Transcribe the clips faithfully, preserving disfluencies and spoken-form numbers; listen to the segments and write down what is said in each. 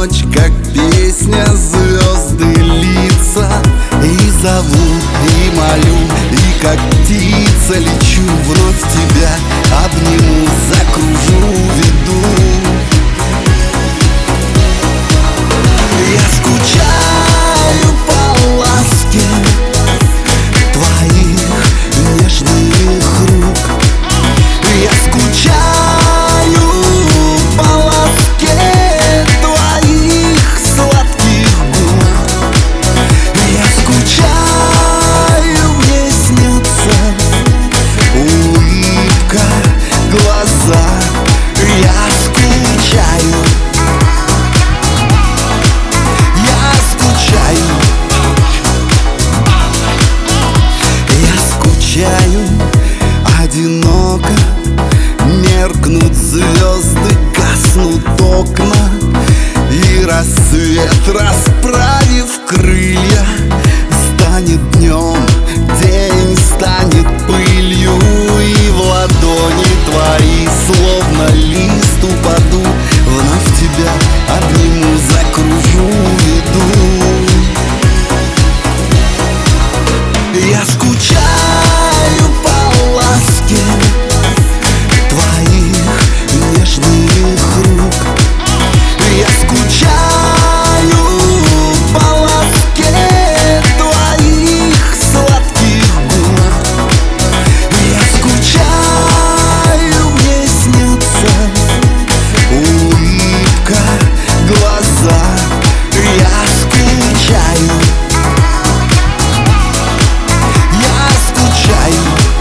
ночь, как песня, звезды лица. И зову, и молю, и как птица лечу. Вновь тебя обниму, закружу, веду. Я скучаю по ласке твоих нежных рук. Я скучаю по ласке твоих сладких губ. Я скучаю, мне снятся улыбка, глаза. Я скучаю, я скучаю, я скучаю. Одиноко меркнут звезды, гаснут окна, и рассвет, расправив крылья, станет днем, день станет пылью. И в ладони твои, словно лист, упаду. Вновь тебя обниму, закружу, веду. Я скучаю по ласке твоих нежных рук. Я скучаю по ласке твоих сладких губ. Я скучаю, мне снятся улыбка, глаза. Я скучаю, я скучаю.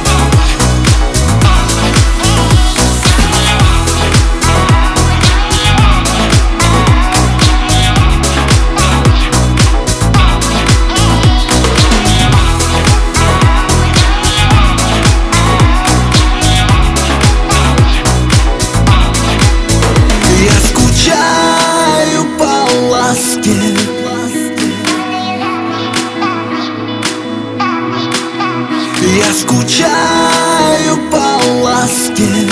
Я скучаю по ласке. Я скучаю по ласке.